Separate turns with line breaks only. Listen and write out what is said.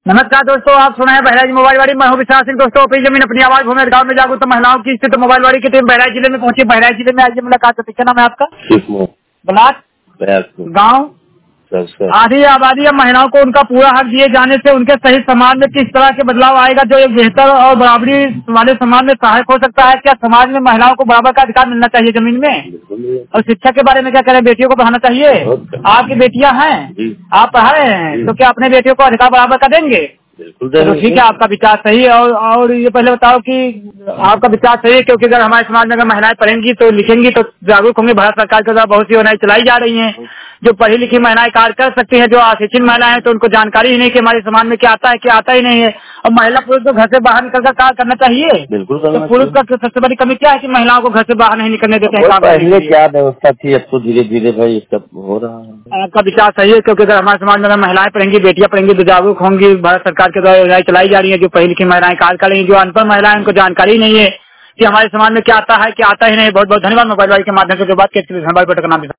नमस्कार दोस्तों, आप सुना है बहराइच मोबाइल वाड़ी। मैं हूं विशाल सिंह। दोस्तों अपनी जमीन अपनी आवाज भूमि गांव में जागरूक महिलाओं की स्थित मोबाइल वाड़ी की टीम बहराइच जिले में पहुंची। बहराइच जिले में आज मुलाकात करते। क्या नाम है आपका? ब्लाक गाँव आधी आबादी या महिलाओं को उनका पूरा हक दिए जाने से उनके सही समाज में किस तरह के बदलाव आएगा जो एक बेहतर और बराबरी वाले समाज में सहायक हो सकता है। क्या समाज में महिलाओं को बराबर का अधिकार मिलना चाहिए जमीन में? और शिक्षा के बारे में क्या करें? बेटियों को पढ़ाना चाहिए। आपकी बेटियां हैं, आप पढ़ा रहे हैं, तो क्या अपने बेटियों को अधिकार बराबर का देंगे? तो ठीक है, आपका विचार सही है। और ये पहले बताओ कि आपका विचार सही है, क्योंकि अगर हमारे समाज में अगर महिलाएं पढ़ेंगी तो लिखेंगी तो जागरूक होंगे। भारत सरकार के द्वारा बहुत सी योजनाएं चलाई जा रही हैं जो पढ़ी लिखी महिलाएं कार्य कर सकती हैं। जो अशिक्षित महिलाएं हैं तो उनको जानकारी ही नहीं कि हमारे समाज में क्या आता है क्या आता ही नहीं है। और महिला पुरुष को घर से बाहर निकलकर कार्य करना चाहिए।
बिल्कुल।
तो पुरुष का सबसे बड़ी कमी क्या है कि महिलाओं को घर से बाहर नहीं निकलने देते हैं।
पहले क्या व्यवस्था थी, अब तो धीरे धीरे भाई सब हो रहा है।
आपका विचार सही है, क्योंकि अगर हमारे समाज में अगर महिलाएं पढ़ेंगी, बेटियां पढ़ेंगी तो जागरूक होंगी। भारत सरकार के द्वारा योजनाएं चलाई जा रही है जो पढ़ी लिखी महिलाएं कार्य कर रही हैं। जो अनपढ़ महिलाएं उनको जानकारी नहीं है कि हमारे समाज में क्या आता है क्या आता ही नहीं। बहुत बहुत धन्यवाद। मोबाइल वाली के माध्यम से जो बात की, धन्यवाद। का नाम